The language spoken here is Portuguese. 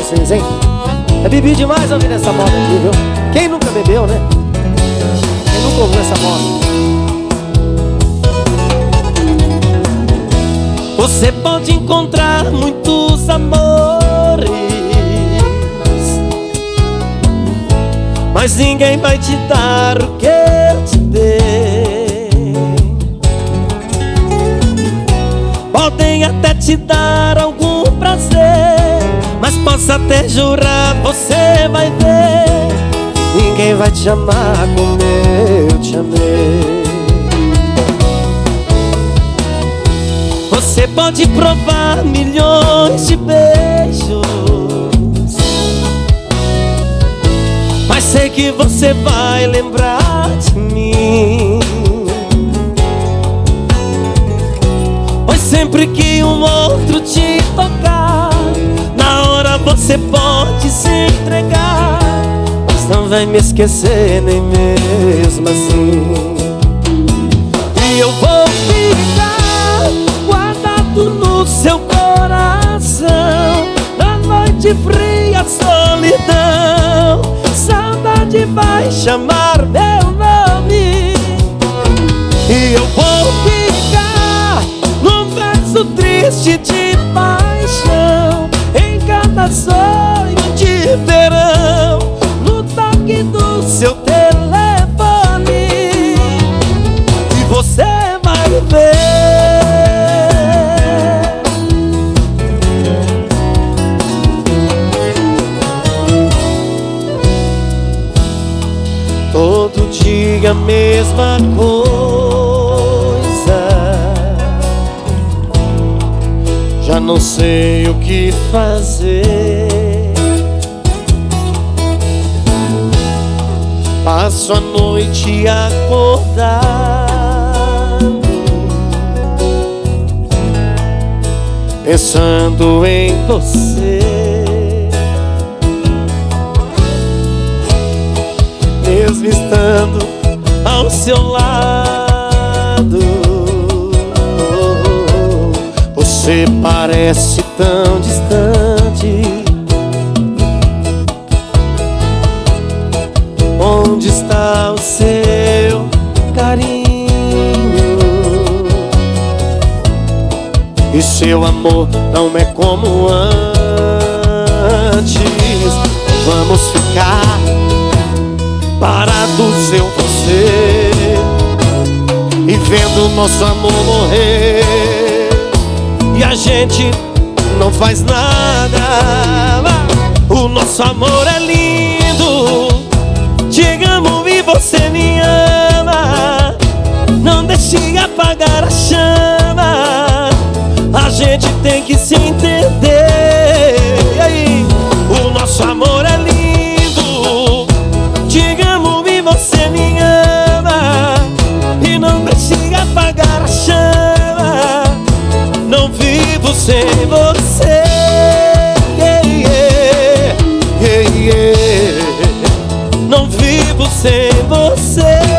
vocês, hein? Eu bebi demais ouvindo essa moda aqui, viu? Quem nunca bebeu, né? Quem nunca ouviu essa moda? Você pode encontrar muitos amores, mas ninguém vai te dar o que eu te dei. Podem até te dar algum prazer, mas posso até jurar, você vai ver, ninguém vai te amar como eu te amei. Você pode provar milhões de beijos, mas sei que você vai lembrar de mim. Pois sempre que um outro te tocar, na hora você pode se entregar, mas não vai me esquecer nem mesmo assim. E eu vou ficar guardado no seu coração, na noite fria, solidão. Saudade vai chamar meu nome, e eu vou ficar num verso triste de paixão, em cada sonho de verão, no toque do seu telefone, e você vai ver. Todo dia a mesma coisa, já não sei o que fazer. Passo a noite acordado, pensando em você. Mesmo estando ao seu lado, você parece tão distante. Onde está o seu carinho e seu amor? Não é como antes. Vamos ficar parados eu, você, e vendo nosso amor morrer, e a gente não faz nada. O nosso amor é lindo, te amo e você me ama. Não deixe apagar a chama, a gente tem que se entender. E aí? O nosso amor é lindo, você me ama, e não precisa apagar a chama. Não vivo sem você, yeah, yeah, yeah, yeah. Não vivo sem você.